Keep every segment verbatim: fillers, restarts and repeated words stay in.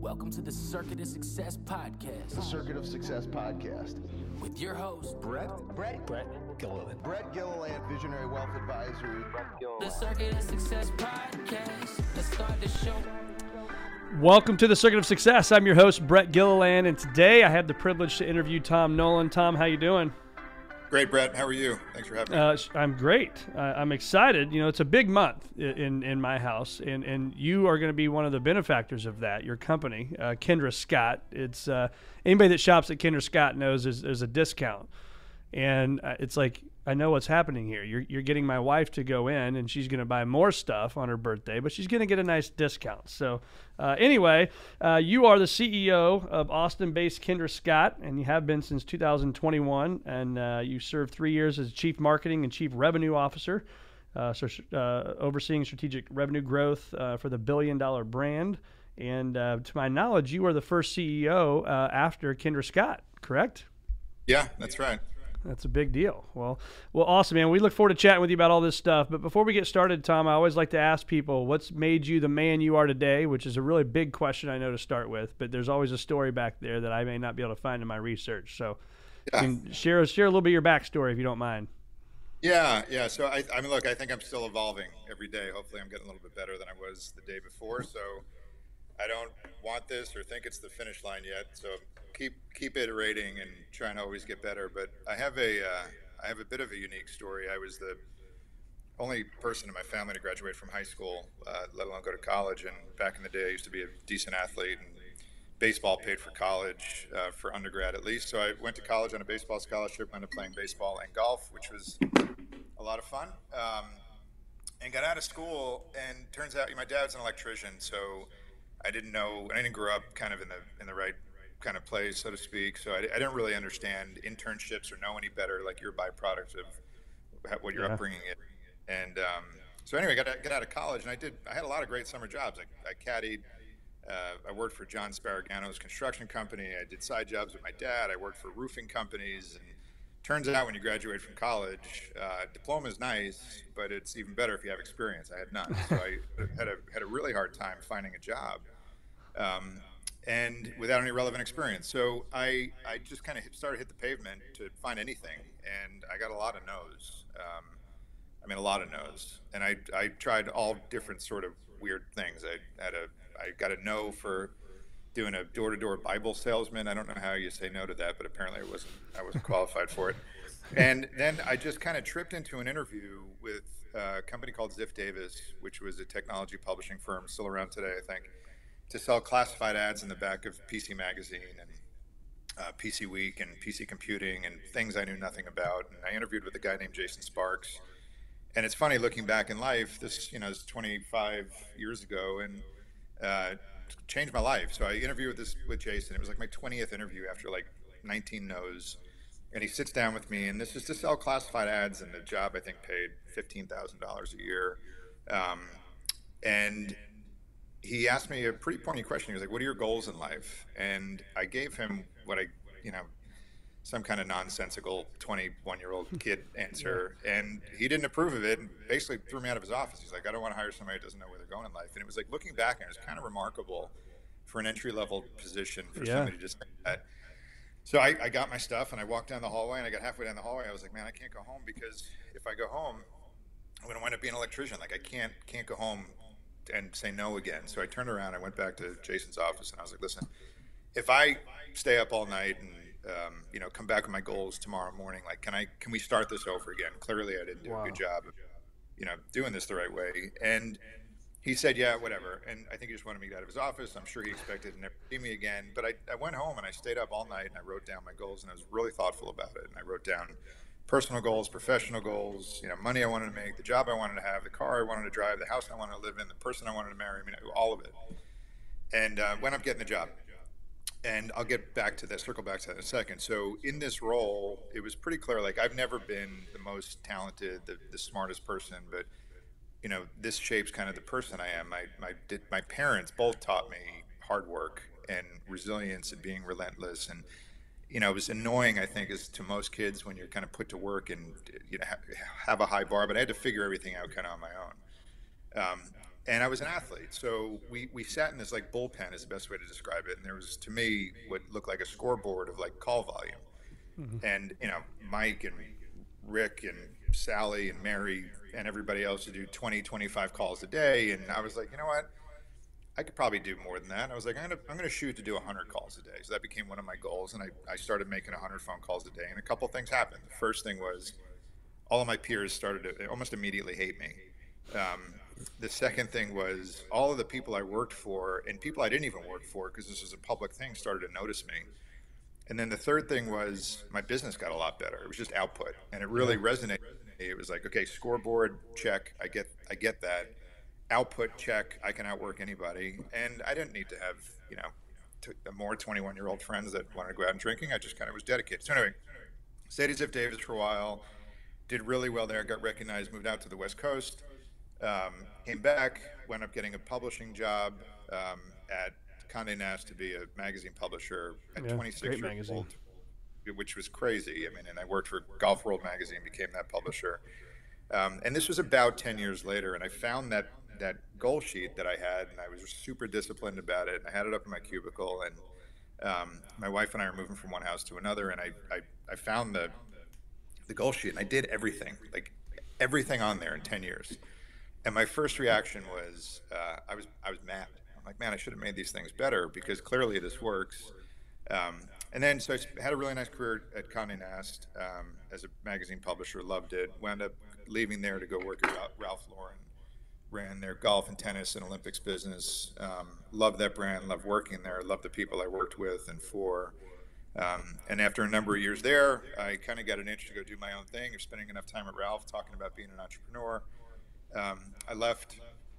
Welcome to the Circuit of Success Podcast. The Circuit of Success Podcast. With your host, Brett. Brett. Brett Gilliland. Brett Gilliland, Visionary Wealth Advisory. The Circuit of Success Podcast. Let's start the show. Welcome to the Circuit of Success. I'm your host, Brett Gilliland, and today I have the privilege to interview Tom Nolan. Tom, how you doing? Great, Brett. How are you? Thanks for having me. Uh, I'm great. Uh, I'm excited. You know, it's a big month in in my house, and, and you are going to be one of the benefactors of that. Your company, uh, Kendra Scott. It's uh, anybody that shops at Kendra Scott knows there's, there's a discount, and uh, it's like I know what's happening here. You're you're getting my wife to go in, and she's going to buy more stuff on her birthday, but she's going to get a nice discount. So uh, anyway, uh, you are the C E O of Austin-based Kendra Scott, and you have been since two thousand twenty-one, and uh, you served three years as Chief Marketing and Chief Revenue Officer, uh, so uh, overseeing strategic revenue growth uh, for the billion-dollar brand. And uh, to my knowledge, you are the first C E O uh, after Kendra Scott, correct? Yeah, that's right. That's a big deal. Well, well, awesome, man. We look forward to chatting with you about all this stuff. But before we get started, Tom, I always like to ask people, what's made you the man you are today, which is a really big question, I know, to start with. But there's always a story back there that I may not be able to find in my research. So Yeah. you can share, share a little bit of your backstory, if you don't mind. Yeah, yeah. So I, I mean, look, I think I'm still evolving every day. Hopefully, I'm getting a little bit better than I was the day before. So I don't want this or think it's the finish line yet. So keep keep iterating and trying to always get better. But I have a uh, I have a bit of a unique story. I was the only person in my family to graduate from high school, uh, let alone go to college. And back in the day, I used to be a decent athlete, and baseball paid for college uh, for undergrad at least. So I went to college on a baseball scholarship, ended up playing baseball and golf, which was a lot of fun. Um, and got out of school, and turns out my dad's an electrician, so I didn't know, I didn't grow up kind of in the in the right kind of place, so to speak. So I, I didn't really understand internships or know any better. Like, you're a byproduct of what your Yeah. upbringing is. And um, so anyway, got got out of college, and I did. I had a lot of great summer jobs. I, I caddied. Uh, I worked for John Sparagano's construction company. I did side jobs with my dad. I worked for roofing companies. And turns out, when you graduate from college, uh, diploma is nice, but it's even better if you have experience. I had none, so I had a had a really hard time finding a job. Um, and without any relevant experience. So I, I just kind of started to hit the pavement to find anything, and I got a lot of no's. Um, I mean, a lot of no's. And I, I tried all different sort of weird things. I had a, I got a no for doing a door-to-door Bible salesman. I don't know how you say no to that, but apparently I wasn't, I wasn't qualified for it. And then I just kind of tripped into an interview with a company called Ziff Davis, which was a technology publishing firm, still around today, I think, to sell classified ads in the back of P C Magazine and uh, P C Week and P C Computing and things I knew nothing about. And I interviewed with a guy named Jason Sparks. And it's funny looking back in life, this, you know, is twenty-five years ago, and uh, changed my life. So I interviewed with this with Jason. It was like my twentieth interview after like nineteen no's. And he sits down with me, and this is to sell classified ads, and the job I think paid fifteen thousand dollars a year. Um, and he asked me a pretty pointy question. He was like, "What are your goals in life?" And I gave him what I, you know, some kind of nonsensical twenty-one-year-old kid answer, and he didn't approve of it, and basically threw me out of his office. He's like, "I don't want to hire somebody who doesn't know where they're going in life." And it was like, looking back, and it was kind of remarkable for an entry-level position for Yeah. somebody to just say that. So I, I got my stuff, and I walked down the hallway, and I got halfway down the hallway. I was like, "Man, I can't go home, because if I go home, I'm going to wind up being an electrician. Like, I can't can't go home and say no again." So I turned around, I went back to Jason's office, and I was like, "Listen, if I stay up all night and um, you know, come back with my goals tomorrow morning, like, can I can we start this over again? Clearly, I didn't do Wow. a good job of, you know, doing this the right way." And he said, "Yeah, whatever." And I think he just wanted me to get out of his office. I'm sure he expected to never see me again. But I, I went home, and I stayed up all night, and I wrote down my goals, and I was really thoughtful about it. And I wrote down personal goals, professional goals, you know, money I wanted to make, the job I wanted to have, the car I wanted to drive, the house I wanted to live in, the person I wanted to marry, I mean, all of it. And uh, went up getting the job. And I'll get back to that, circle back to that in a second. So in this role, it was pretty clear, like, I've never been the most talented, the, the smartest person, but, you know, this shapes kind of the person I am. My, my, did, my parents both taught me hard work and resilience and being relentless. And, you know, it was annoying, I think, as to most kids when you're kind of put to work and, you know, ha- have a high bar, but I had to figure everything out kind of on my own. Um, and I was an athlete. So we, we sat in this like bullpen is the best way to describe it. And there was, to me, what looked like a scoreboard of like call volume. Mm-hmm. And, you know, Mike and Rick and Sally and Mary and everybody else to do twenty, twenty-five calls a day. And I was like, you know what? I could probably do more than that. And I was like, I'm going to, I'm going to shoot to do one hundred calls a day. So that became one of my goals. And I, I started making one hundred phone calls a day. And a couple things happened. The first thing was all of my peers started to almost immediately hate me. Um, the second thing was all of the people I worked for and people I didn't even work for, because this was a public thing, started to notice me. And then the third thing was my business got a lot better. It was just output, and it really resonated with me. It was like, okay, scoreboard, check. I get, I get that. Output, check. I can outwork anybody. And I didn't need to have, you know, t- more twenty-one-year-old friends that wanted to go out and drinking. I just kind of was dedicated. So anyway, stayed at Ziff Davis for a while. Did really well there. Got recognized. Moved out to the West Coast. Um, came back. Wound up getting a publishing job um, at Condé Nast to be a magazine publisher at yeah, twenty-six years magazine. old, which was crazy. I mean, and I worked for Golf World magazine, became that publisher. Um, and this was about ten years later, and I found that that goal sheet that I had, and I was super disciplined about it. I had it up in my cubicle, and um, my wife and I are moving from one house to another, and I, I, I found the the goal sheet, and I did everything, like everything on there in ten years. And my first reaction was, uh, I was I was mad. I'm like, man, I should have made these things better, because clearly this works. Um, and then, so I had a really nice career at Condé Nast um, as a magazine publisher, loved it. Wound up leaving there to go work at Ralph Lauren, ran their golf and tennis and Olympics business. Um, loved that brand, loved working there, loved the people I worked with and for. Um, and after a number of years there, I kind of got an itch to go do my own thing. Of spending enough time at Ralph talking about being an entrepreneur. Um, I left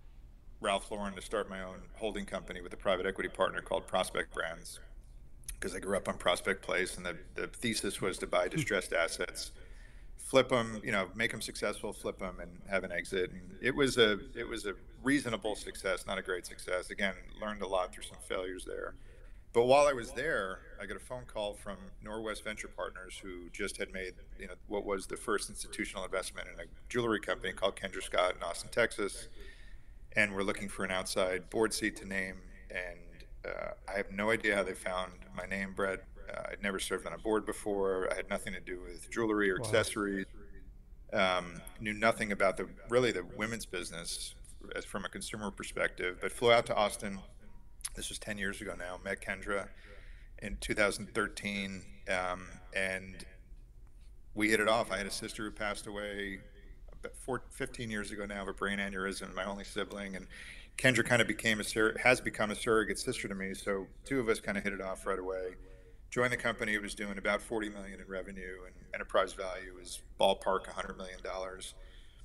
Ralph Lauren to start my own holding company with a private equity partner called Prospect Brands, because I grew up on Prospect Place, and the, the thesis was to buy distressed assets, flip them, you know, make them successful, flip them, and have an exit. And it was a it was a reasonable success, not a great success. Again, learned a lot through some failures there. But while I was there, I got a phone call from Norwest Venture Partners, who just had made, you know, what was the first institutional investment in a jewelry company called Kendra Scott in Austin, Texas. And we're looking for an outside board seat to name. And uh, I have no idea how they found my name, Brett. Uh, I'd never served on a board before. I had nothing to do with jewelry or wow. accessories. Um, knew nothing about the really the women's business as from a consumer perspective, but flew out to Austin. This was ten years ago now. Met Kendra in two thousand thirteen, um, and we hit it off. I had a sister who passed away about four, fifteen years ago now of a brain aneurysm, my only sibling, and Kendra kind of became a sur- has become a surrogate sister to me. So two of us kind of hit it off right away. Joined the company. It was doing about forty million in revenue, and enterprise value is ballpark one hundred million dollars.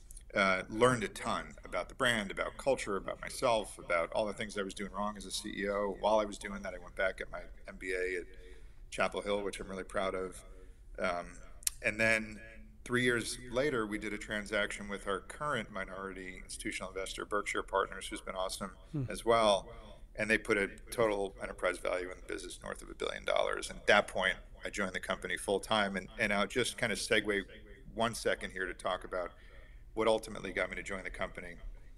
Uh, learned a ton about the brand, about culture, about myself, about all the things I was doing wrong as a C E O. While I was doing that, I went back at my M B A at Chapel Hill, which I'm really proud of. Um, and then three years later, we did a transaction with our current minority institutional investor, Berkshire Partners, who's been awesome hmm. as well. And they put a total enterprise value in the business north of a billion dollars. And at that point, I joined the company full time. And, and I'll just kind of segue one second here to talk about what ultimately got me to join the company.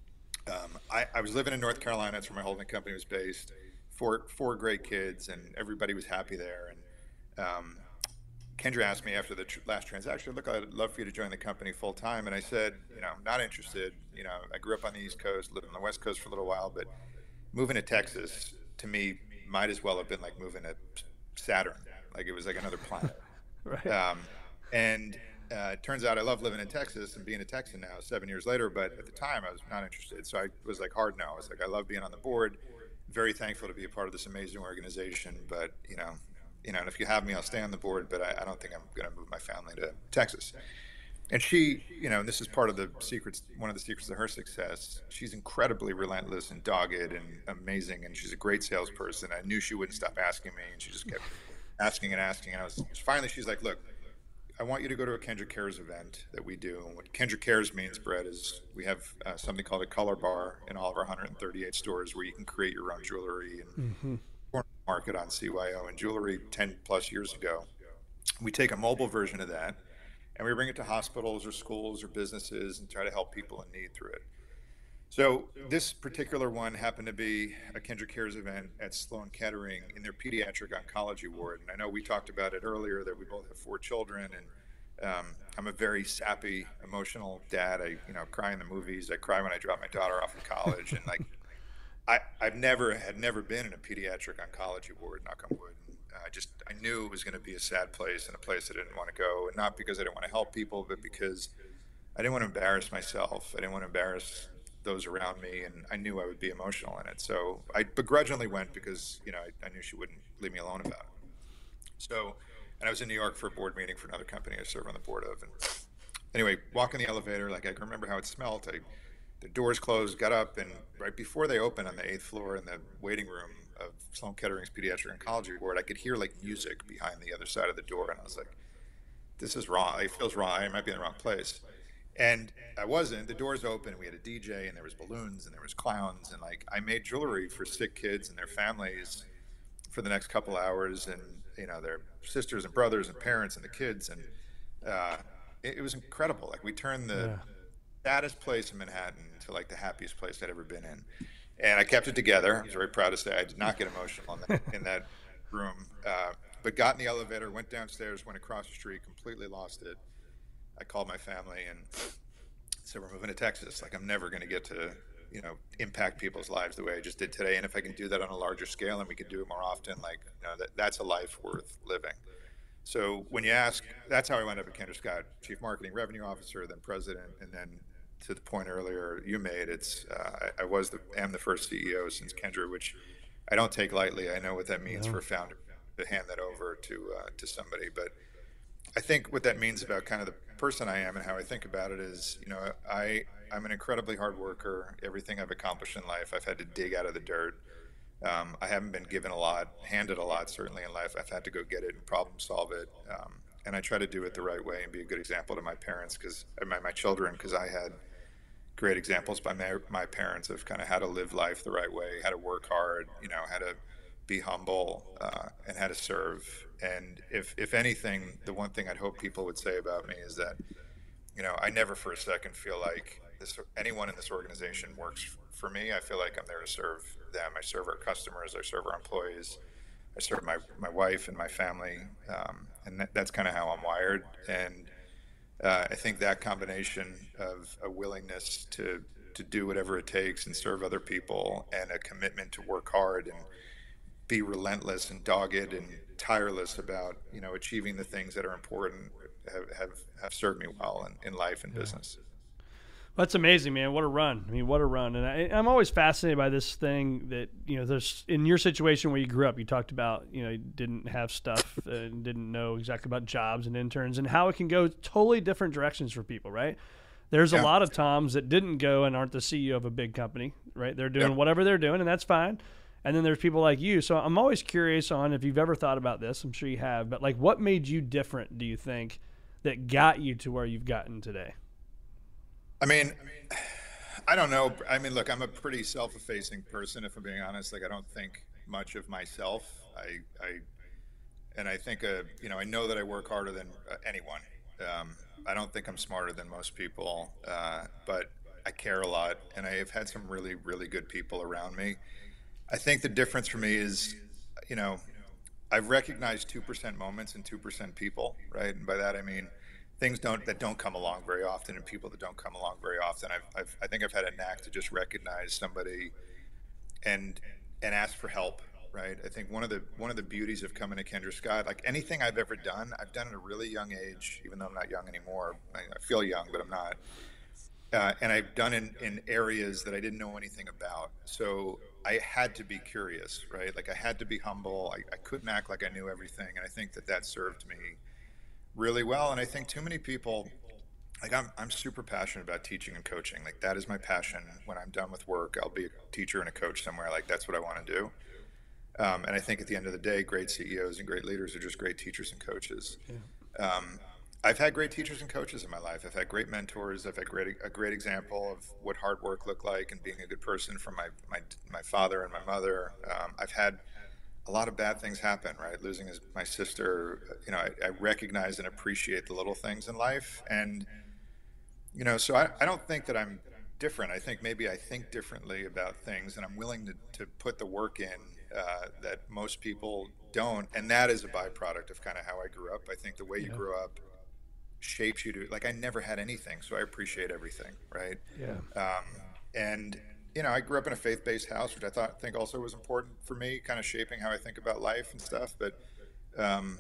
Um, I, I was living in North Carolina. That's where my holding company was based. Four four great kids, and everybody was happy there. And um, Kendra asked me after the tr- last transaction, look, I'd love for you to join the company full time. And I said, you know, not interested. You know, I grew up on the East Coast, lived on the West Coast for a little while, but moving to Texas, to me, might as well have been like moving to Saturn. Like it was like another planet. Right. Um, and Uh, it turns out I love living in Texas and being a Texan now, seven years later, but at the time I was not interested. So I was like hard no. I was like, I love being on the board, very thankful to be a part of this amazing organization, but you know, you know, and if you have me, I'll stay on the board, but I, I don't think I'm going to move my family to Texas. And she, you know, and this is part of the secrets, one of the secrets of her success. She's incredibly relentless and dogged and amazing, and she's a great salesperson. I knew she wouldn't stop asking me, and she just kept asking and asking. And I was finally, she's like, look, I want you to go to a Kendra Cares event that we do. And what Kendra Cares means, Brett, is we have uh, something called a color bar in all of our one hundred thirty-eight stores where you can create your own jewelry and mm-hmm. market on C Y O and jewelry ten plus years ago. We take a mobile version of that and we bring it to hospitals or schools or businesses and try to help people in need through it. So this particular one happened to be a Kindred Cares event at Sloan Kettering in their pediatric oncology ward. And I know we talked about it earlier that we both have four children, and um, I'm a very sappy, emotional dad. I, you know, cry in the movies. I cry when I drop my daughter off in college, and like, I, I've never had never been in a pediatric oncology ward, knock on wood. And I just I knew it was going to be a sad place and a place I didn't want to go, and not because I didn't want to help people, but because I didn't want to embarrass myself. I didn't want to embarrass those around me, and I knew I would be emotional in it. So I begrudgingly went because, you know, I, I knew she wouldn't leave me alone about it. So, and I was in New York for a board meeting for another company I serve on the board of. And anyway, walk in the elevator, like I can remember how it smelled. I, the doors closed, got up, and right before they opened on the eighth floor in the waiting room of Sloan Kettering's pediatric oncology ward, I could hear like music behind the other side of the door. And I was like, this is wrong. It feels wrong. I might be in the wrong place. And I wasn't. The doors open, we had a D J, and there was balloons, and there was clowns, and like I made jewelry for sick kids and their families for the next couple hours, and you know, their sisters and brothers and parents and the kids, and uh, it, it was incredible. Like we turned the yeah. saddest place in Manhattan to like the happiest place I'd ever been in, and I kept it together. I was very proud to say I did not get emotional in that, in that room, uh, but got in the elevator, went downstairs, went across the street, completely lost it. I called my family and said, we're moving to Texas. Like, I'm never going to get to, you know, impact people's lives the way I just did today. And if I can do that on a larger scale and we can do it more often, like, you know, that, that's a life worth living. So when you ask, that's how I wound up at Kindred Scott, Chief Marketing Revenue Officer, then President. And then to the point earlier you made, it's, uh, I, I was the, am the first C E O since Kindred, which I don't take lightly. I know what that means yeah. for a founder to hand that over to, uh, to somebody. But I think what that means about kind of the person I am and how I think about it is, you know, I, I'm an incredibly hard worker. Everything I've accomplished in life, I've had to dig out of the dirt. Um, I haven't been given a lot, handed a lot, certainly in life. I've had to go get it and problem solve it. Um, and I try to do it the right way and be a good example to my parents, because my, my children, because I had great examples by my, my parents of kind of how to live life the right way, how to work hard, you know, how to be humble, uh, and how to serve. And if, if anything, the one thing I'd hope people would say about me is that, you know, I never for a second feel like this, anyone in this organization works for me. I feel like I'm there to serve them. I serve our customers. I serve our employees. I serve my, my wife and my family. Um, and that, that's kind of how I'm wired. And uh, I think that combination of a willingness to, to do whatever it takes and serve other people, and a commitment to work hard and be relentless and dogged and tireless about, you know, achieving the things that are important have have, have served me well in, in life and yeah. business. That's amazing, man. What a run. I mean, what a run. And I, I'm always fascinated by this thing that, you know, there's in your situation where you grew up, you talked about, you know, you didn't have stuff and didn't know exactly about jobs and interns, and how it can go totally different directions for people, right? There's yeah. a lot of Toms that didn't go and aren't the C E O of a big company, right? They're doing yeah. whatever they're doing, and that's fine. And then there's people like you. So I'm always curious on if you've ever thought about this. I'm sure you have. But, like, what made you different, do you think, that got you to where you've gotten today? I mean, I don't know. I mean, look, I'm a pretty self-effacing person, if I'm being honest. Like, I don't think much of myself. I, I and I think, uh, you know, I know that I work harder than uh, anyone. Um, I don't think I'm smarter than most people, uh, but I care a lot. And I have had some really, really good people around me. I think the difference for me is, you know, I've recognized two percent moments and two percent people, right? And by that, I mean, things don't that don't come along very often, and people that don't come along very often. I've, I've I think I've had a knack to just recognize somebody and and ask for help, right? I think one of the one of the beauties of coming to Kindred Scott, like anything I've ever done, I've done at a really young age, even though I'm not young anymore. I, I feel young, but I'm not. Uh, and I've done in, in areas that I didn't know anything about. So I had to be curious, right? Like I had to be humble. I, I couldn't act like I knew everything. And I think that that served me really well. And I think too many people, like I'm, I'm super passionate about teaching and coaching. Like that is my passion. When I'm done with work, I'll be a teacher and a coach somewhere. Like that's what I want to do. Um, and I think at the end of the day, great C E Os and great leaders are just great teachers and coaches. Yeah. Um, I've had great teachers and coaches in my life. I've had great mentors. I've had great a great example of what hard work looked like and being a good person from my my, my father and my mother. Um, I've had a lot of bad things happen, right? Losing his, my sister, you know, I, I recognize and appreciate the little things in life. And, you know, so I, I don't think that I'm different. I think maybe I think differently about things, and I'm willing to, to put the work in uh, that most people don't. And that is a byproduct of kind of how I grew up. I think the way you Yeah. grew up shapes you to, like, I never had anything, so I appreciate everything, right? Yeah. Um, and, you know, I grew up in a faith-based house, which I thought think also was important for me, kind of shaping how I think about life and stuff. But um,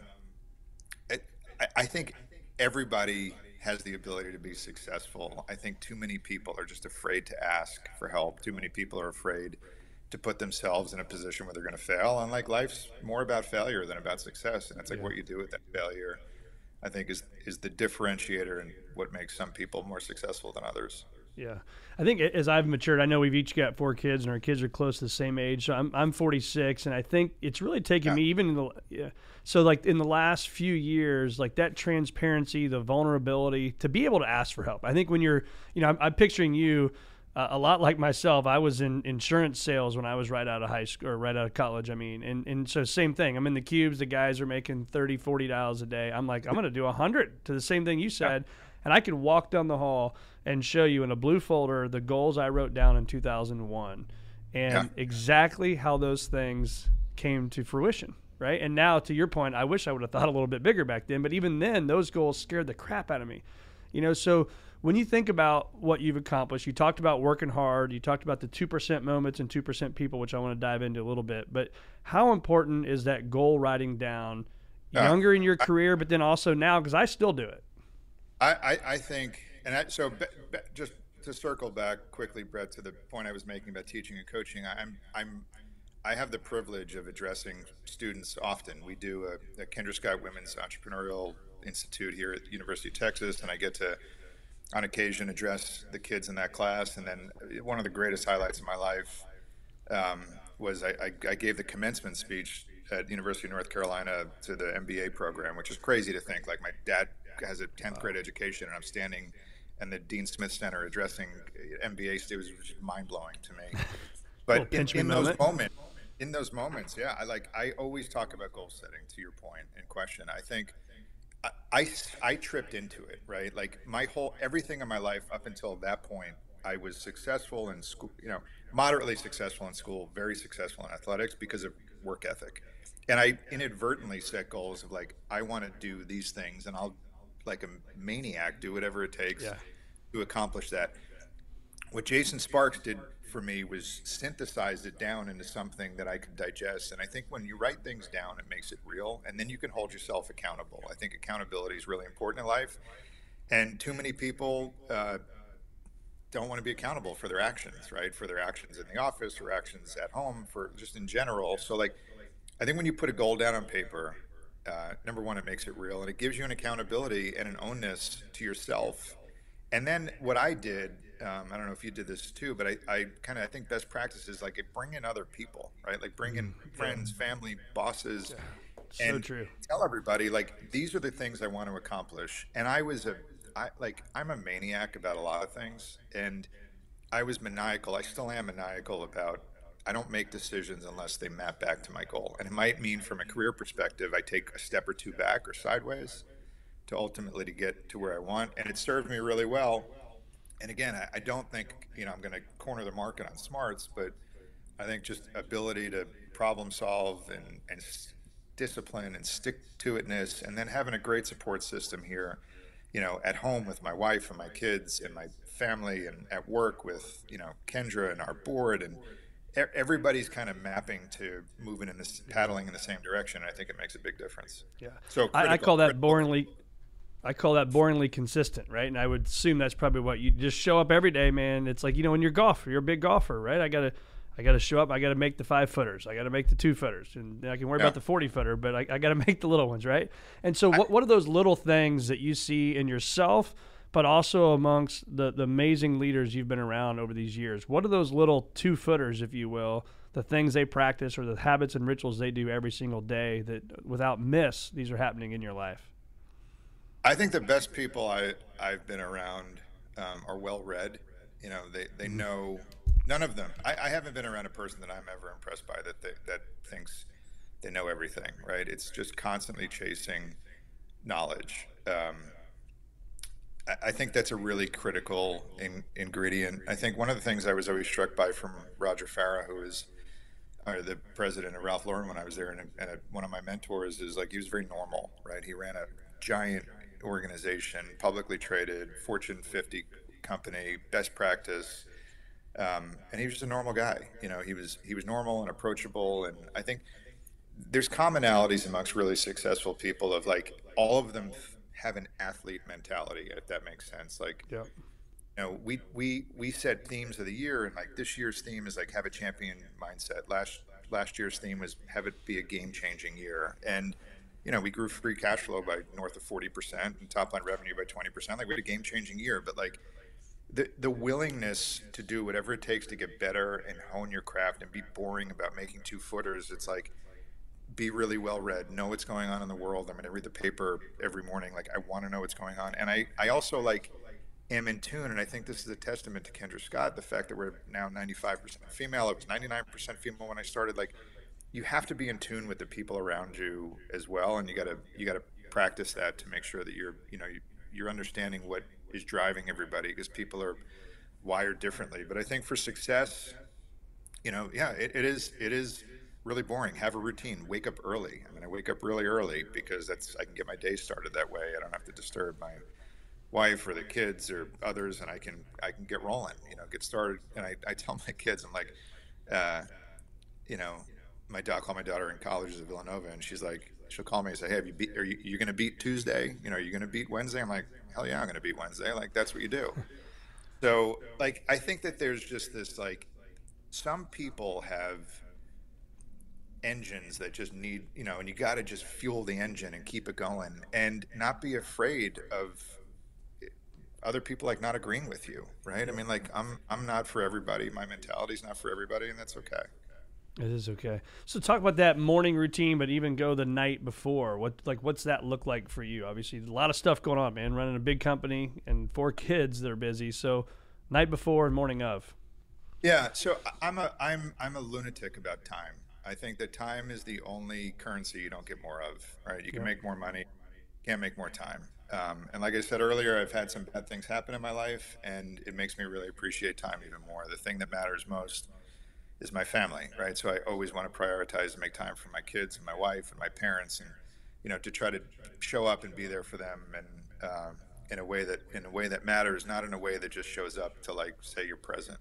it, I, I think everybody has the ability to be successful. I think too many people are just afraid to ask for help. Too many people are afraid to put themselves in a position where they're going to fail. And like, life's more about failure than about success. And it's like, Yeah. what you do with that failure, I think, is is the differentiator and what makes some people more successful than others. Yeah. I think as I've matured, I know we've each got four kids and our kids are close to the same age. So I'm I'm forty-six, and I think it's really taken Yeah. me even in the yeah. So like in the last few years, like that transparency, the vulnerability to be able to ask for help. I think when you're, you know, I'm, I'm picturing you uh, a lot like myself. I was in insurance sales when I was right out of high school or right out of college. I mean, and, and so same thing. I'm in the cubes. The guys are making thirty, forty dollars a day. I'm like, I'm going to do a hundred to the same thing you said. Yeah. And I can walk down the hall and show you in a blue folder the goals I wrote down in two thousand one and Yeah. exactly how those things came to fruition. Right. And now, to your point, I wish I would have thought a little bit bigger back then. But even then, those goals scared the crap out of me. You know, so when you think about what you've accomplished, you talked about working hard. You talked about the two percent moments and two percent people, which I want to dive into a little bit. But how important is that goal writing down Uh, younger in your career, but then also now? Because I still do it. I, I, I think, and I, so be, be, just to circle back quickly, Brett, to the point I was making about teaching and coaching, I'm, I'm, I have the privilege of addressing students often. We do a, a Kendra Scott Women's Entrepreneurial Institute here at the University of Texas, and I get to, on occasion, address the kids in that class. And then one of the greatest highlights of my life um, was I, I, I gave the commencement speech at University of North Carolina to the M B A program, which is crazy to think. Like, my dad has a tenth grade education, and I'm standing in the Dean Smith Center addressing M B A students, which is mind blowing to me. But in, in those moments, in those moments, yeah, I like, I always talk about goal setting, to your point and question. I think I, I, I tripped into it, right? Like, my whole, everything in my life up until that point, I was successful in school, you know, moderately successful in school, very successful in athletics because of work ethic. And I inadvertently set goals of like, I want to do these things, and I'll, like a maniac, do whatever it takes Yeah. to accomplish that. What Jason Sparks did for me was synthesize it down into something that I could digest. And I think when you write things down, it makes it real, and then you can hold yourself accountable. I think accountability is really important in life. And too many people uh, don't want to be accountable for their actions, right? For their actions in the office, or actions at home, for just in general. So like, I think when you put a goal down on paper, uh, number one, it makes it real, and it gives you an accountability and an ownness to yourself. And then what I did, um, I don't know if you did this too, but I, I kind of, I think best practices, like, bring in other people, right? Like, bring in friends, family, bosses, So and true. tell everybody, like, these are the things I want to accomplish. And I was a, I like, I'm a maniac about a lot of things, and I was maniacal. I still am maniacal about, I don't make decisions unless they map back to my goal. And it might mean, from a career perspective, I take a step or two back or sideways to ultimately to get to where I want. And it served me really well. And again, I, I don't think, you know, I'm going to corner the market on smarts, but I think just ability to problem solve and, and s- discipline and stick to itness, and then having a great support system here, you know, at home with my wife and my kids and my family, and at work with, you know, Kendra and our board, and everybody's kind of mapping to moving in this, paddling in the same direction. I think it makes a big difference. Yeah. So I, I critical- call that critical. boringly, I call that boringly consistent, right? And I would assume that's probably what you just show up every day, man. It's like, you know, when you're golfer, you're a big golfer, right? I gotta, I gotta show up. I gotta make the five footers. I gotta make the two footers, and I can worry Yeah. about the forty footer, but I, I gotta make the little ones, right? And so, what what are those little things that you see in yourself, but also amongst the the amazing leaders you've been around over these years? What are those little two footers, if you will? The things they practice, or the habits and rituals they do every single day that, without miss, these are happening in your life? I think the best people I, I've been around um, are well-read. You know, they, they know, none of them. I, I haven't been around a person that I'm ever impressed by that they, that thinks they know everything, right? It's just constantly chasing knowledge. Um, I- I think that's a really critical in, ingredient. I think one of the things I was always struck by from Roger Farah, who is or the president of Ralph Lauren when I was there, and, and a, one of my mentors is like he was very normal, right? He ran a giant organization, publicly traded, Fortune fifty company, best practice, um, and he was just a normal guy. You know, he was he was normal and approachable, and I think there's commonalities amongst really successful people of like all of them have an athlete mentality, if that makes sense. Like, Yeah. you know, we we we set themes of the year, and like this year's theme is like have a champion mindset. Last last year's theme was have it be a game changing year, and you know we grew free cash flow by north of forty percent and top line revenue by twenty percent. Like we had a game changing year, but like the the willingness to do whatever it takes to get better and hone your craft and be boring about making two footers. It's like be really well read, know what's going on in the world. I'm going to read the paper every morning. Like I want to know what's going on, and I I also like. am in tune, and I think this is a testament to Kendra Scott, the fact that we're now ninety-five percent female. It was ninety-nine percent female when I started. Like, you have to be in tune with the people around you as well, and you gotta you gotta practice that to make sure that you're you know you, you're understanding what is driving everybody, because people are wired differently. But I think for success, you know, yeah, it, it is it is really boring. Have a routine. Wake up early. I mean, I wake up really early because that's I can get my day started that way. I don't have to disturb my wife or the kids or others, and I can I can get rolling, you know, get started. And I, I tell my kids, I'm like, uh, you know, my dad, call my daughter in college is at Villanova, and she's like, she'll call me and say, hey, have you beat, are you, you going to beat Tuesday? You know, are you going to beat Wednesday? I'm like, hell yeah, I'm going to beat Wednesday. Like, that's what you do. So, like, I think that there's just this, like, some people have engines that just need, you know, and you got to just fuel the engine and keep it going and not be afraid of other people like not agreeing with you, right? I mean, like I'm I'm not for everybody. My mentality's not for everybody, and that's okay. It is okay. So talk about that morning routine, but even go the night before. What like what's that look like for you? Obviously, a lot of stuff going on, man. Running a big company and four kids that are busy. So night before and morning of. Yeah. So I'm a I'm I'm a lunatic about time. I think that time is the only currency you don't get more of. Right? You can Yeah. make more money, can't make more time. Um, and like I said earlier, I've had some bad things happen in my life, and it makes me really appreciate time even more. The thing that matters most is my family, right? So I always want to prioritize and make time for my kids and my wife and my parents, and you know, to try to show up and be there for them, and um, in a way that in a way that matters, not in a way that just shows up to like say you're present.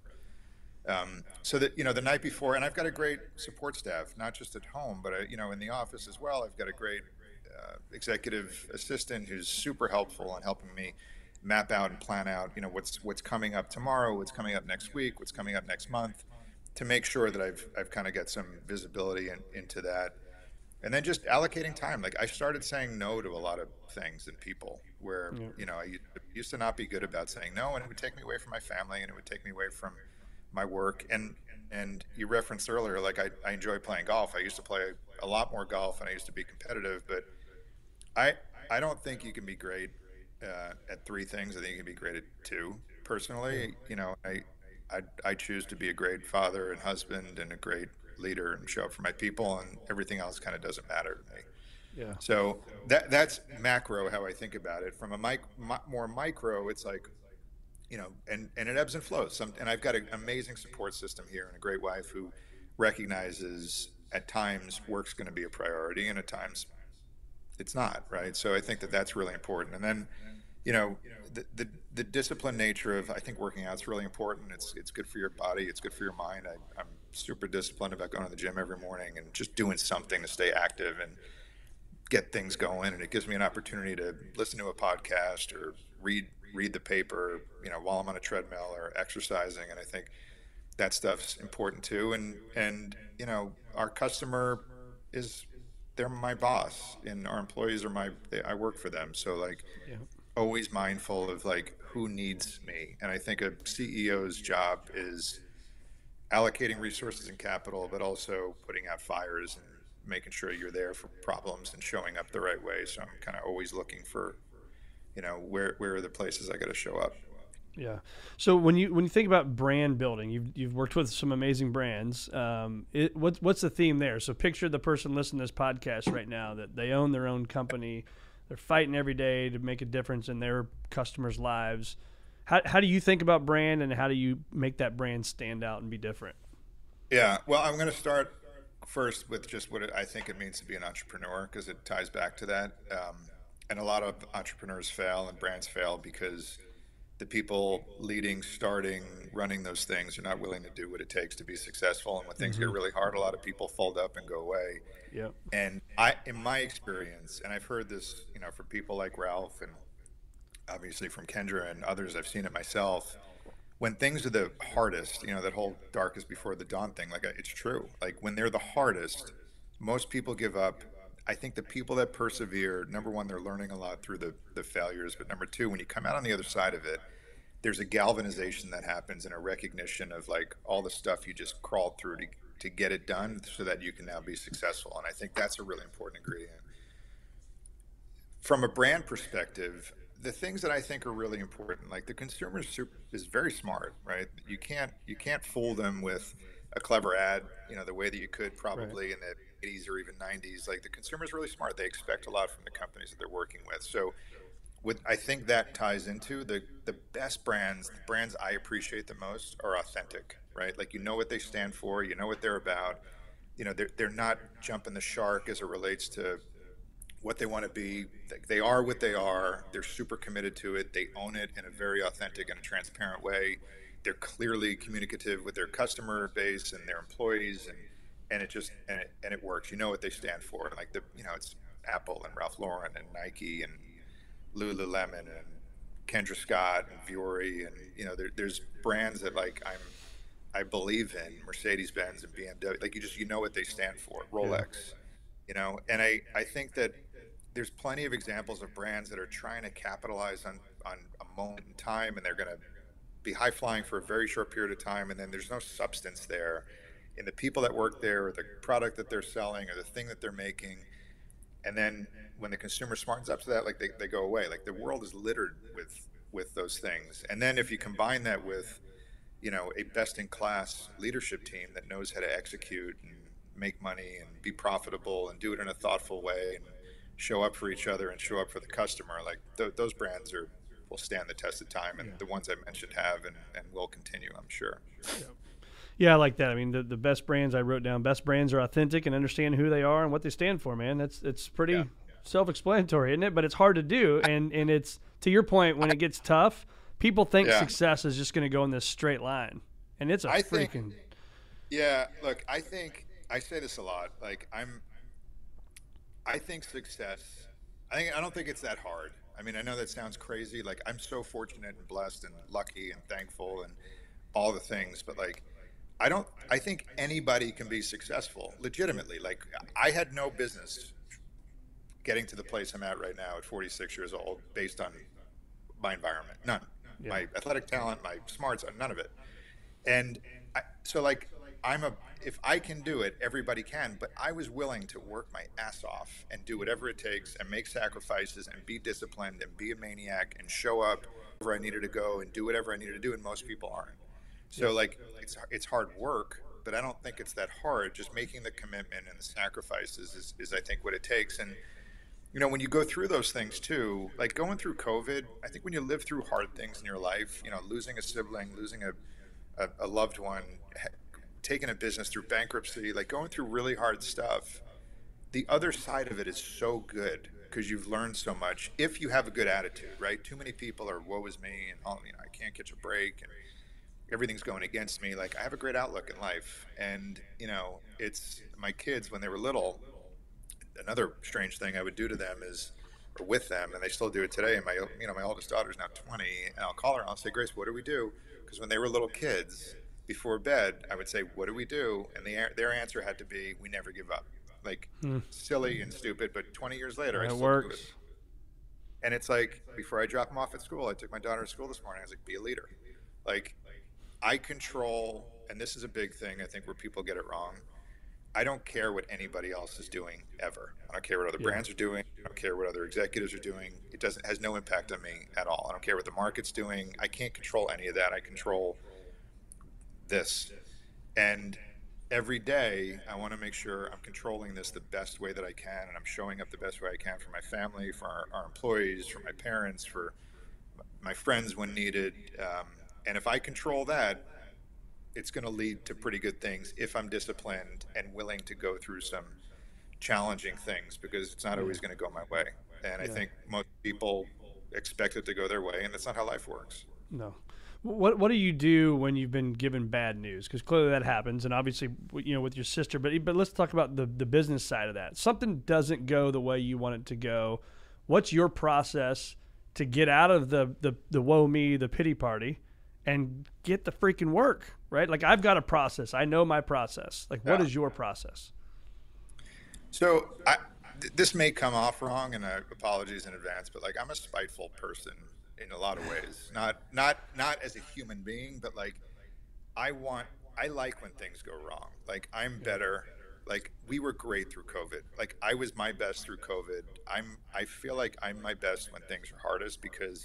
Um, so that you know, the night before, and I've got a great support staff, not just at home, but I, you know, in the office as well. I've got a great Uh, executive assistant who's super helpful in helping me map out and plan out, you know, what's what's coming up tomorrow, what's coming up next week, what's coming up next month, to make sure that I've I've kind of got some visibility in, into that, and then just allocating time. Like I started saying no to a lot of things and people where Yeah. you know I used to not be good about saying no, and it would take me away from my family, and it would take me away from my work. And and you referenced earlier, like I, I enjoy playing golf. I used to play a lot more golf, and I used to be competitive, but I I don't think you can be great uh, at three things. I think you can be great at two. Personally, you know, I, I I choose to be a great father and husband and a great leader and show up for my people, and everything else kind of doesn't matter to me. Yeah. So that that's macro how I think about it. From a mic, mi- more micro, it's like, you know, and, and it ebbs and flows. Some, and I've got an amazing support system here and a great wife who recognizes at times work's going to be a priority, and at times it's not, right? So I think that that's really important. And then, you know, the, the, the disciplined nature of, I think working out is really important. It's it's good for your body. It's good for your mind. I, I'm super disciplined about going to the gym every morning and just doing something to stay active and get things going. And it gives me an opportunity to listen to a podcast or read read the paper, you know, while I'm on a treadmill or exercising. And I think that stuff's important too. And, and you know, our customer is, they're my boss, and our employees are my, they, I work for them. So like Yeah. always mindful of like who needs me. And I think a C E O's job is allocating resources and capital, but also putting out fires and making sure you're there for problems and showing up the right way. So I'm kind of always looking for, you know, where, where are the places I got to show up? Yeah. So when you when you think about brand building, you've you've worked with some amazing brands. Um, it, what's what's the theme there? So picture the person listening to this podcast right now that they own their own company. they're fighting every day to make a difference in their customers' lives. How how do you think about brand, and how do you make that brand stand out and be different? Yeah, well, I'm going to start first with just what it, I think it means to be an entrepreneur, because it ties back to that. Um, and a lot of entrepreneurs fail and brands fail because the people leading, starting, running those things are not willing to do what it takes to be successful. And when things mm-hmm. get really hard, a lot of people fold up and go away. Yep. And I, in my experience, and I've heard this, you know, from people like Ralph and obviously from Kendra and others, I've seen it myself. When things are the hardest, you know, that whole darkest before the dawn thing, like it's true. Like when they're the hardest, most people give up. I think the people that persevere, number one, they're learning a lot through the, the failures. But number two, when you come out on the other side of it, there's a galvanization that happens and a recognition of like all the stuff you just crawled through to, to get it done so that you can now be successful. And I think that's a really important ingredient. From a brand perspective, the things that I think are really important, like the consumer is, super, is very smart, right? You can't you can't fool them with a clever ad, you know, the way that you could probably right. in the eighties or even nineties. Like the consumer is really smart. They expect a lot from the companies that they're working with. So with, I think that ties into the, the best brands, the brands I appreciate the most are authentic, right? Like, you know what they stand for, you know what they're about. You know, they're, they're not jumping the shark as it relates to what they want to be. They are what they are. They're super committed to it. They own it in a very authentic and a transparent way. They're clearly communicative with their customer base and their employees, and and it just and it, and it works. You know what they stand for. Like the you know it's Apple and Ralph Lauren and Nike and Lululemon and Kendra Scott and Vuori, and you know there, there's brands that like I'm I believe in, Mercedes-Benz and B M W. Like you just you know what they stand for. Rolex, yeah. you know, and I I think that there's plenty of examples of brands that are trying to capitalize on on a moment in time, and they're going to be high flying for a very short period of time, and then there's no substance there in the people that work there or the product that they're selling or the thing that they're making. And then when the consumer smartens up to that, like they, they go away. Like the world is littered with with those things. And then if you combine that with, you know, a best in class leadership team that knows how to execute and make money and be profitable and do it in a thoughtful way and show up for each other and show up for the customer, like th- those brands are will stand the test of time, and yeah. the ones I mentioned have and, and will continue, I'm sure. Yeah. yeah, I like that. I mean, the, the best brands I wrote down, best brands are authentic and understand who they are and what they stand for, man. That's it's pretty yeah. self-explanatory, isn't it? But it's hard to do, and, and it's, to your point, when it gets tough, people think yeah. success is just going to go in this straight line, and it's a I freaking... Think, yeah, look, I think, I say this a lot, like I'm, I think success, I think I don't think it's that hard. I mean, I know that sounds crazy. Like, I'm so fortunate and blessed and lucky and thankful and all the things, but like, I don't, I think anybody can be successful legitimately. Like, I had no business getting to the place I'm at right now at forty-six years old based on my environment. None. Yeah. My athletic talent, my smarts, none of it. And I, so like, I'm a, if I can do it, everybody can, but I was willing to work my ass off and do whatever it takes and make sacrifices and be disciplined and be a maniac and show up where I needed to go and do whatever I needed to do, and most people aren't. So like, it's it's hard work, but I don't think it's that hard. Just making the commitment and the sacrifices is, is I think what it takes. And you know, when you go through those things too, like going through COVID, I think when you live through hard things in your life, you know, losing a sibling, losing a, a, a loved one, taking a business through bankruptcy, like going through really hard stuff, the other side of it is so good because you've learned so much if you have a good attitude, right? Too many people are woe is me and all, you know, I can't catch a break and everything's going against me. Like I have a great outlook in life, and you know, it's my kids when they were little, another strange thing I would do to them is, or with them, and they still do it today. And my, you know, my oldest daughter's now twenty, and I'll call her and I'll say, Grace, what do we do? Because when they were little kids, before bed, I would say, what do we do? And the, their answer had to be, we never give up. Like, hmm. silly and stupid, but twenty years later, that I still works. do it. And it's like, before I drop them off at school, I took my daughter to school this morning. I was like, be a leader. Like, I control, and this is a big thing, I think, where people get it wrong. I don't care what anybody else is doing ever. I don't care what other yeah. brands are doing. I don't care what other executives are doing. It doesn't has no impact on me at all. I don't care what the market's doing. I can't control any of that. I control this. And every day I want to make sure I'm controlling this the best way that I can, and I'm showing up the best way I can for my family, for our, our employees, for my parents, for my friends when needed. Um, and if I control that, it's going to lead to pretty good things if I'm disciplined and willing to go through some challenging things, because it's not always going to go my way. And I Yeah. think most people expect it to go their way, and that's not how life works. No. What What do you do when you've been given bad news? Because clearly that happens, and obviously, you know, with your sister. But but let's talk about the the business side of that. Something doesn't go the way you want it to go. What's your process to get out of the the the woe me, the pity party, and get the freaking work, right? Like, I've got a process. I know my process. Like, what Yeah. is your process? So I, th- this may come off wrong, and uh, apologies in advance, but like, I'm a spiteful person in a lot of ways. Not not not as a human being, but like, I want I like when things go wrong. Like, I'm better. Like, we were great through COVID. Like, I was my best through COVID. I'm I feel like I'm my best when things are hardest, because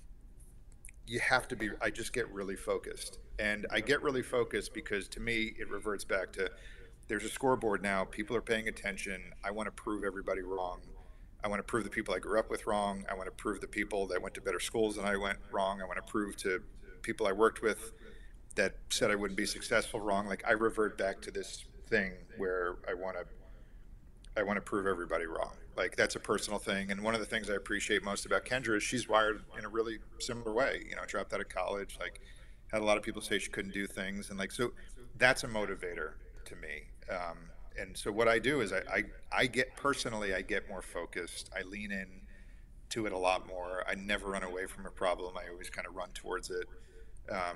you have to be, I just get really focused. And I get really focused because, to me, it reverts back to, there's a scoreboard now. People are paying attention. I want to prove everybody wrong. I want to prove the people I grew up with wrong. I want to prove the people that went to better schools than I went wrong. I want to prove to people I worked with that said I wouldn't be successful wrong. Like, I revert back to this thing where I want to, I want to prove everybody wrong. Like, that's a personal thing. And one of the things I appreciate most about Kendra is she's wired in a really similar way. You know, dropped out of college, like, had a lot of people say she couldn't do things. And like, so that's a motivator to me. Um, and so what I do is I, I, I get personally, I get more focused. I lean in to it a lot more. I never run away from a problem. I always kind of run towards it. Um,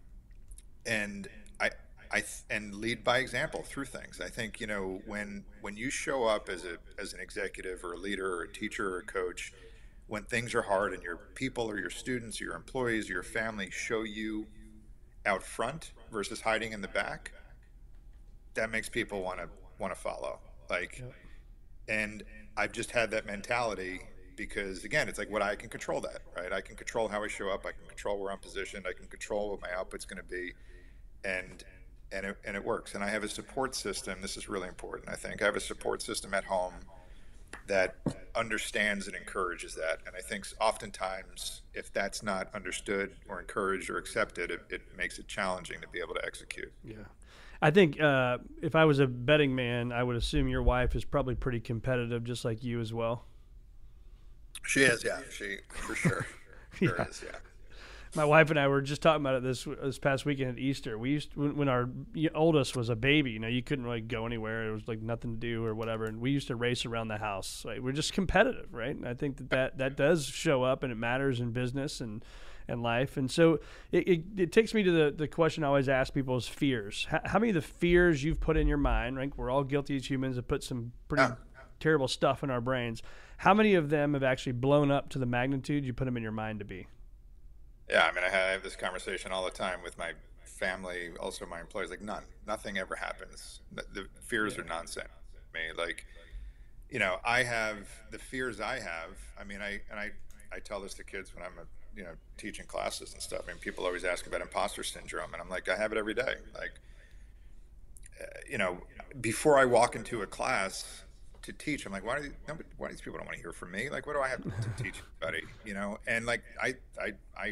and I, I, and lead by example through things. I think, you know, when, when you show up as a, as an executive or a leader or a teacher or a coach, when things are hard and your people or your students or your employees or your family show you out front versus hiding in the back, that makes people want to want to follow. Like, Yep. and I've just had that mentality because, again, it's like, what I can control that, right? I can control how I show up. I can control where I'm positioned. I can control what my output's going to be, and and it, and it works. And I have a support system. This is really important. I think I have a support system at home that understands and encourages that. And I think oftentimes, if that's not understood or encouraged or accepted, it, it makes it challenging to be able to execute. Yeah. I think uh, if I was a betting man, I would assume your wife is probably pretty competitive, just like you as well. She is, yeah. She, for sure. Sure Yeah. is, yeah. My wife and I were just talking about it this this past weekend at Easter. We used when, when our oldest was a baby, you know, you couldn't really go anywhere. There was like nothing to do or whatever, and we used to race around the house. Right? We're just competitive, right? And I think that, that that does show up, and it matters in business and and life. And so it, it, it takes me to the, the question I always ask people is fears. How, how many of the fears you've put in your mind, right? We're all guilty as humans of put some pretty Yeah. terrible stuff in our brains. How many of them have actually blown up to the magnitude you put them in your mind to be? Yeah, I mean, I have this conversation all the time with my family, also my employees. Like, none, nothing ever happens. The, the fears are nonsense. I mean, like, you know, I have the fears I have. I mean, I and I, I tell this to kids when I'm, a, you know, teaching classes and stuff. I mean, people always ask about imposter syndrome, and I'm like, I have it every day. Like, uh, you know, before I walk into a class to teach, I'm like, why do these, nobody, why do these people don't want to hear from me? Like, what do I have to teach anybody? You know, and like, I, I, I.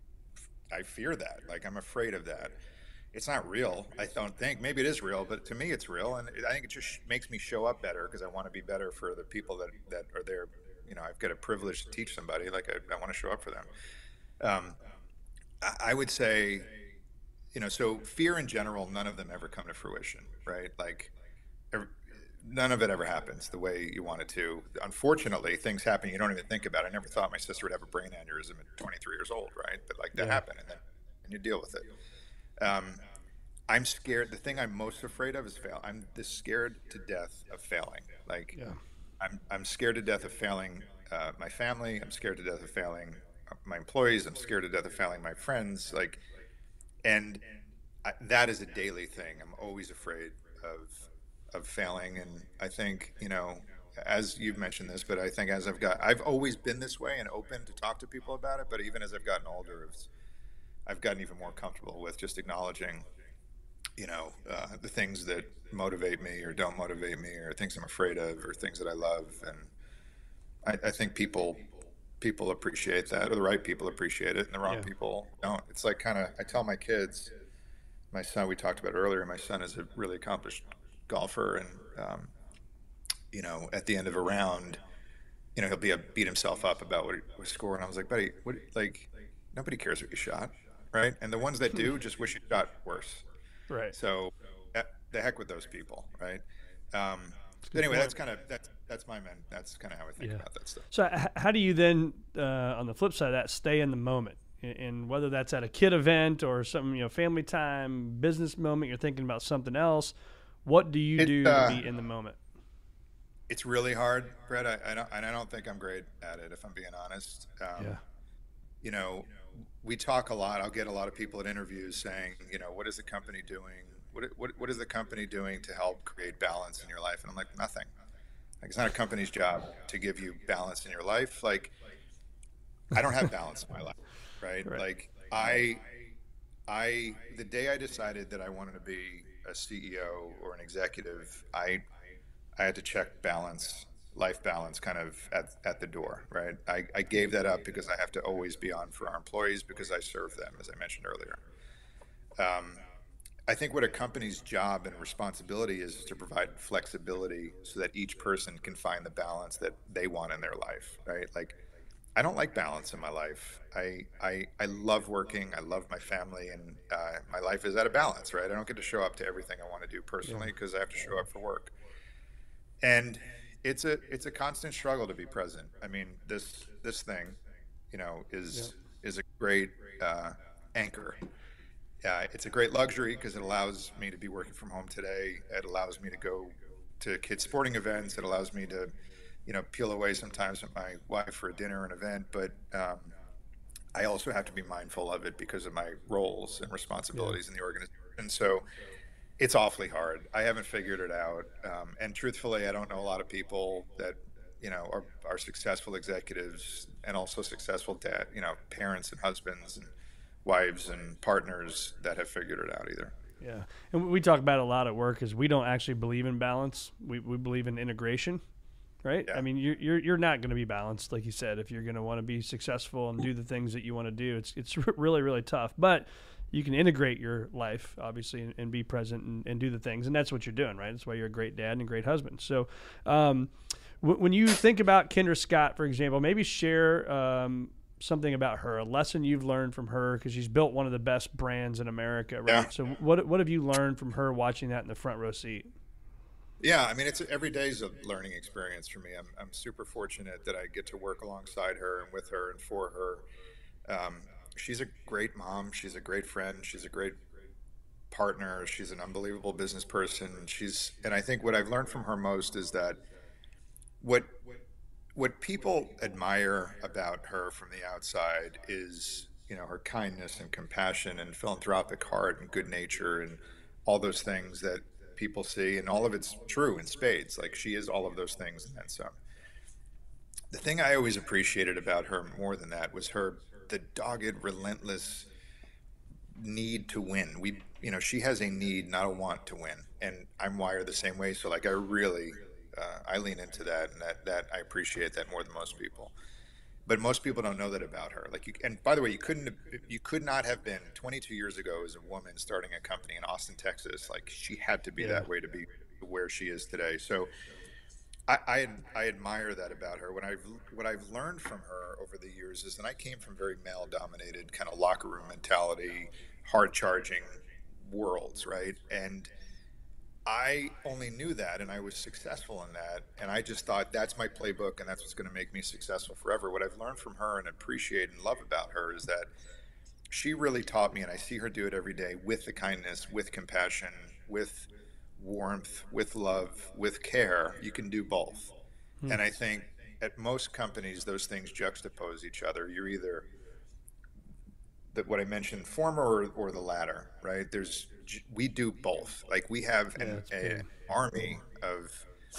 I fear that. Like, I'm afraid of that. It's not real, I don't think. Maybe it is real, but to me, it's real, and it, I think it just makes me show up better because I want to be better for the people that, that are there. You know, I've got a privilege to teach somebody. Like, I, I want to show up for them. Um, I, I would say, you know, so fear in general, none of them ever come to fruition, right? Like, every, none of it ever happens the way you want it to. Unfortunately, things happen you don't even think about. I never thought my sister would have a brain aneurysm at twenty-three years old, right? But like, that Yeah. happened, and then and you deal with it. Um, I'm scared. The thing I'm most afraid of is fail. I'm this scared to death of failing. Like, Yeah. I'm I'm scared to death of failing uh, my family. I'm scared to death of failing my employees. I'm scared to death of failing my friends. Like, and I, that is a daily thing. I'm always afraid of of failing. And I think, you know, as you've mentioned this, but I think as I've got, I've always been this way and open to talk to people about it. But even as I've gotten older, it's, I've gotten even more comfortable with just acknowledging, you know, uh, the things that motivate me or don't motivate me, or things I'm afraid of, or things that I love. And I, I think people people appreciate that, or the right people appreciate it, and the wrong Yeah. people don't. It's like kind of, I tell my kids, my son, we talked about earlier, my son is a really accomplished golfer, and um, you know, at the end of a round, you know, he'll be a, beat himself up about what he was scoring. I was like, buddy, what, like, nobody cares what you shot, right? And the ones that do just wish you shot worse. Right. So, eh, the heck with those people, right? Um, a but good anyway, point. that's kind of that's that's my man. That's kind of how I think Yeah. about that stuff. So h- how do you then, uh, on the flip side of that, stay in the moment? And- And whether that's at a kid event or some, you know, family time, business moment, you're thinking about something else. What do you It, do uh, to be in the moment? It's really hard, Brett. I, I don't, and I don't think I'm great at it, if I'm being honest. Um, Yeah. You know, we talk a lot. I'll get a lot of people at interviews saying, you know, what is the company doing? What, what, what is the company doing to help create balance in your life? And I'm like, nothing. Like, it's not a company's job to give you balance in your life. Like, I don't have balance in my life, right? Right. Like, I, I, the day I decided that I wanted to be a C E O or an executive, I, I had to check balance, life balance, kind of at, at the door, right? I, I gave that up because I have to always be on for our employees because I serve them, as I mentioned earlier. Um, I think what a company's job and responsibility is, is to provide flexibility so that each person can find the balance that they want in their life, right? Like, I don't like balance in my life. I I, I love working. I love my family, and uh, my life is out of balance, right? I don't get to show up to everything I want to do personally because I have to show up for work. And it's a it's a constant struggle to be present. I mean, this this thing, you know, is is a great uh, anchor. Uh, it's a great luxury because it allows me to be working from home today. It allows me to go to kids' sporting events. It allows me to, you know, peel away sometimes with my wife for a dinner or an event. But um, I also have to be mindful of it because of my roles and responsibilities in the organization. So it's awfully hard. I haven't figured it out. Um, and truthfully, I don't know a lot of people that, you know, are, are successful executives and also successful dad, you know, parents and husbands and wives and partners that have figured it out either. Yeah. And we talk about it a lot at work is we don't actually believe in balance. We, we believe in integration, right? Yeah. I mean, you're, you're, you're not going to be balanced, like you said, if you're going to want to be successful and do the things that you want to do. It's, it's really, really tough. But you can integrate your life, obviously, and, and be present and, and do the things. And that's what you're doing, right? That's why you're a great dad and a great husband. So um, w- when you think about Kendra Scott, for example, maybe share um, something about her, a lesson you've learned from her, because she's built one of the best brands in America, right? Yeah. So what what have you learned from her watching that in the front row seat? Yeah, I mean, it's every day's a learning experience for me. I'm, I'm super fortunate that I get to work alongside her and with her and for her. Um, she's a great mom. She's a great friend. She's a great partner. She's an unbelievable business person. She's, and I think what I've learned from her most is that what what people admire about her from the outside is, you know, her kindness and compassion and philanthropic heart and good nature and all those things that people see, and all of it's true in spades. Like, she is all of those things and then some. The thing I always appreciated about her more than that was her the dogged, relentless need to win. We, you know, she has a need, not a want to win, and I'm wired the same way. So, like, I really, uh, I lean into that, and that that I appreciate that more than most people. But most people don't know that about her. Like, you, and by the way, you couldn't, you could not have been twenty-two years ago as a woman starting a company in Austin, Texas. Like, she had to be Yeah. that way to be where she is today. So, I, I I admire that about her. What I've what I've learned from her over the years is that I came from very male-dominated kind of locker room mentality, hard-charging worlds, right? And I only knew that, and I was successful in that, and I just thought that's my playbook, and that's what's going to make me successful forever. What I've learned from her and appreciate and love about her is that she really taught me, and I see her do it every day, with the kindness, with compassion, with warmth, with love, with care. You can do both. Hmm. And I think at most companies, those things juxtapose each other. You're either that what I mentioned, former or, or the latter, right? There's we do both. Like, we have an, Yeah, a, an army of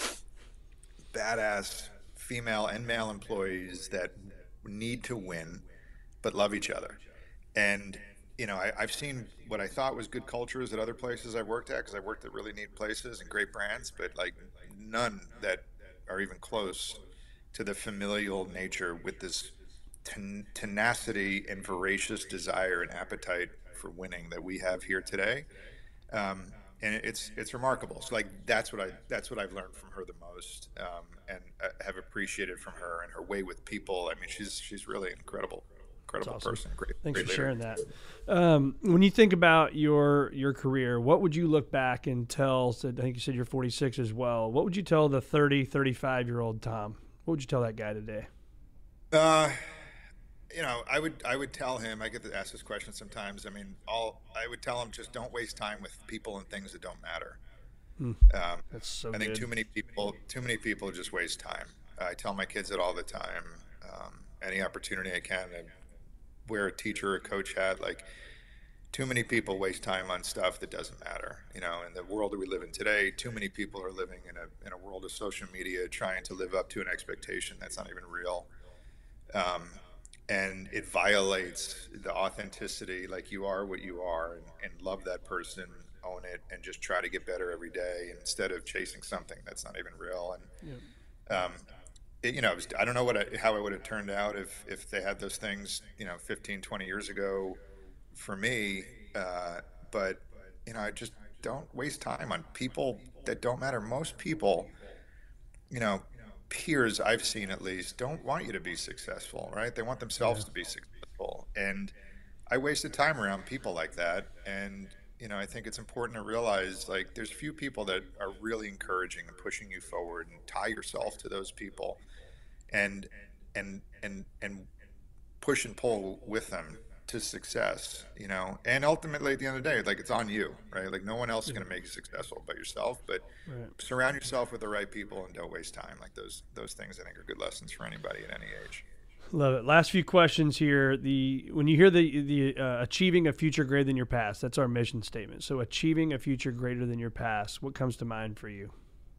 badass female and male employees that need to win, but love each other. And you know, I, I've seen what I thought was good cultures at other places I've worked at, because I worked at really neat places and great brands, but like none that are even close to the familial nature with this ten- tenacity and voracious desire and appetite for winning that we have here today. Um, and it's it's remarkable. So like that's what I that's what I've learned from her the most, um, and uh, have appreciated from her and her way with people. I mean, she's she's really incredible. Incredible awesome. person. Great. Thanks great for leader. sharing that. Um, when you think about your your career, what would you look back and tell? So I think you said you're forty-six as well. What would you tell the thirty, thirty-five year old Tom? What would you tell that guy today? Uh, you know, I would I would tell him. I get to ask this question sometimes. I mean, all I would tell him, just don't waste time with people and things that don't matter. Hmm. Um, That's so I think good. too many people too many people just waste time. I tell my kids it all the time. Um, any opportunity I can, I wear a teacher or a coach hat. Like, too many people waste time on stuff that doesn't matter. You know, in the world that we live in today, too many people are living in a in a world of social media, trying to live up to an expectation that's not even real. Um, and it violates the authenticity. Like, you are what you are, and, and love that person, own it, and just try to get better every day instead of chasing something that's not even real. And Yep. um, it, you know, it was, I don't know what I, how it would have turned out if if they had those things, you know, fifteen, twenty years ago for me. Uh, but you know, I just don't waste time on people that don't matter. Most people, you know, peers I've seen at least, don't want you to be successful, right? They want themselves Yeah. to be successful. And I wasted time around people like that. And, you know, I think it's important to realize, like, there's few people that are really encouraging and pushing you forward, and tie yourself to those people and, and, and, and push and pull with them to success, you know. And ultimately at the end of the day, like, it's on you, right? Like, no one else is going to make you successful but yourself. But Right. surround yourself with the right people and don't waste time. Like, those those things I think are good lessons for anybody at any age. Love it. Last few questions here. The when you hear the the uh, achieving a future greater than your past, that's our mission statement. So achieving a future greater than your past, what comes to mind for you?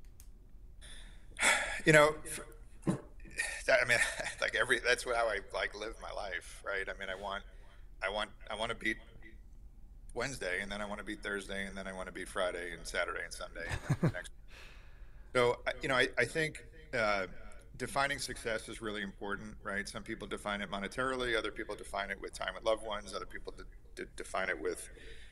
You know, for, that, I mean, like every that's what how I like live my life, right? I mean, I want I want I want to beat Wednesday, and then I want to beat Thursday, and then I want to beat Friday and Saturday and Sunday and then next. So I- you know, I I think uh, defining success is really important, right? Some people define it monetarily, other people define it with time with loved ones, other people de- de- define it with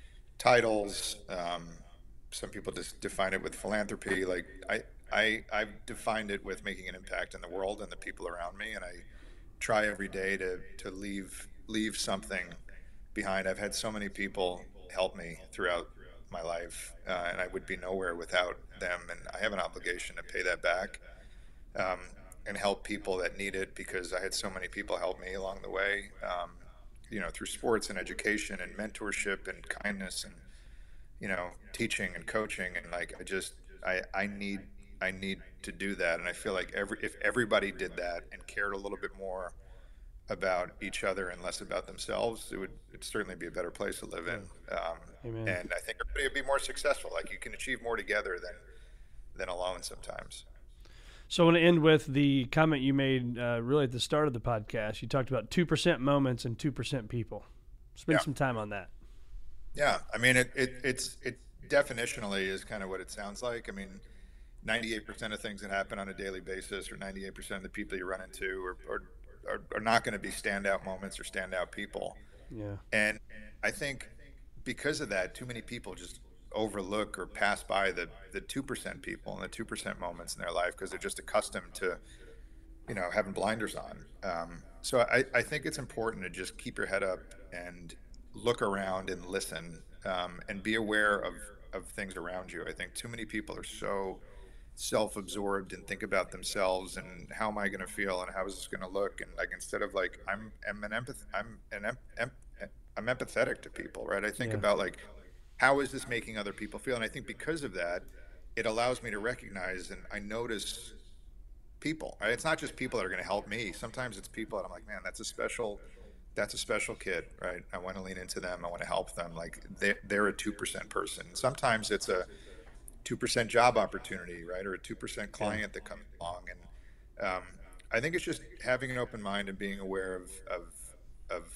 titles. Um, some people just define it with philanthropy. Like, I, I, I've defined it with making an impact in the world and the people around me, and I try every day to to leave leave something behind. I've had so many people help me throughout my life, uh, and I would be nowhere without them, and I have an obligation to pay that back. Um, and help people that need it, because I had so many people help me along the way, um, you know, through sports and education and mentorship and kindness and, you know, teaching and coaching. And like, I just, I, I need, I need to do that. And I feel like every, if everybody did that and cared a little bit more about each other and less about themselves, it would it'd certainly be a better place to live in. Um, Amen. and I think everybody would be more successful. Like, you can achieve more together than, than alone sometimes. So I want to end with the comment you made uh, really at the start of the podcast. You talked about two percent moments and two percent people. Spend Yeah. some time on that. Yeah, I mean, it, it it's it definitionally is kind of what it sounds like. I mean, ninety-eight percent of things that happen on a daily basis, or ninety-eight percent of the people you run into, are are, are, are not going to be standout moments or standout people. Yeah. And I think because of that, too many people just overlook or pass by the the two percent people and the two percent moments in their life, because they're just accustomed to, you know, having blinders on. Um, so I, I think it's important to just keep your head up and look around and listen, um, and be aware of, of things around you. I think too many people are so self-absorbed and think about themselves and how am I going to feel and how is this going to look, and like, instead of like, I'm, I'm an empath I'm an em- em- I'm empathetic to people, right? I think Yeah. about like, how is this making other people feel? And I think because of that, it allows me to recognize and I notice people, right? It's not just people that are going to help me. Sometimes it's people that I'm like, man, that's a special, that's a special kid, right? I want to lean into them. I want to help them. Like, they, they're a two percent person. Sometimes it's a two percent job opportunity, right? Or a two percent client that comes along. And um, I think it's just having an open mind and being aware of, of, of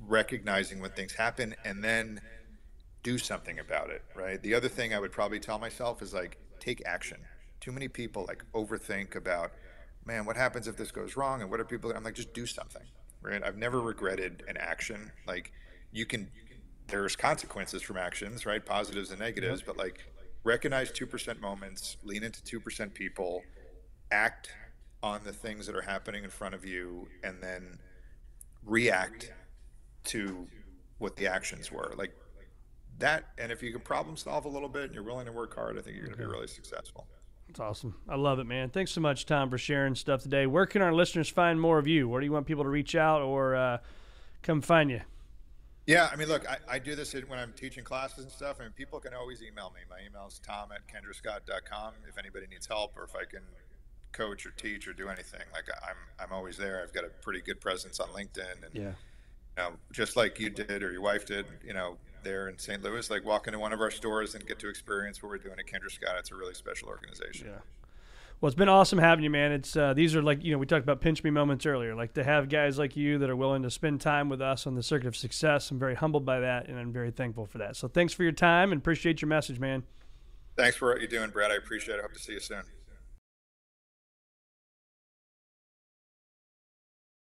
recognizing when things happen and then do something about it, right? The other thing I would probably tell myself is like, take action. Too many people like overthink about, man, what happens if this goes wrong? And what are people, I'm like, just do something, right? I've never regretted an action. Like you can, there's consequences from actions, right? Positives and negatives, but like recognize two percent moments, lean into two percent people, act on the things that are happening in front of you, and then react to what the actions were. Like that, and if you can problem solve a little bit and you're willing to work hard, I think you're going to be really successful. That's awesome. I love it, man. Thanks so much, Tom, for sharing stuff today. Where can our listeners find more of you? Where do you want people to reach out or uh, come find you? Yeah, I mean, look, I, I do this when I'm teaching classes and stuff. I mean, people can always email me. My email is tom at kendra scott dot com if anybody needs help or if I can coach or teach or do anything. Like I'm I'm always there. I've got a pretty good presence on LinkedIn. And, yeah. you know, just like you did or your wife did, you know, there in Saint Louis, like walk into one of our stores and get to experience what we're doing at Kendra Scott. It's a really special organization. Yeah. Well, it's been awesome having you, man. It's uh, these are like, you know, we talked about pinch me moments earlier. Like to have guys like you that are willing to spend time with us on the circuit of success. I'm very humbled by that, and I'm very thankful for that. So thanks for your time and appreciate your message, man. Thanks for what you're doing, Brad. I appreciate it. I hope to see you soon.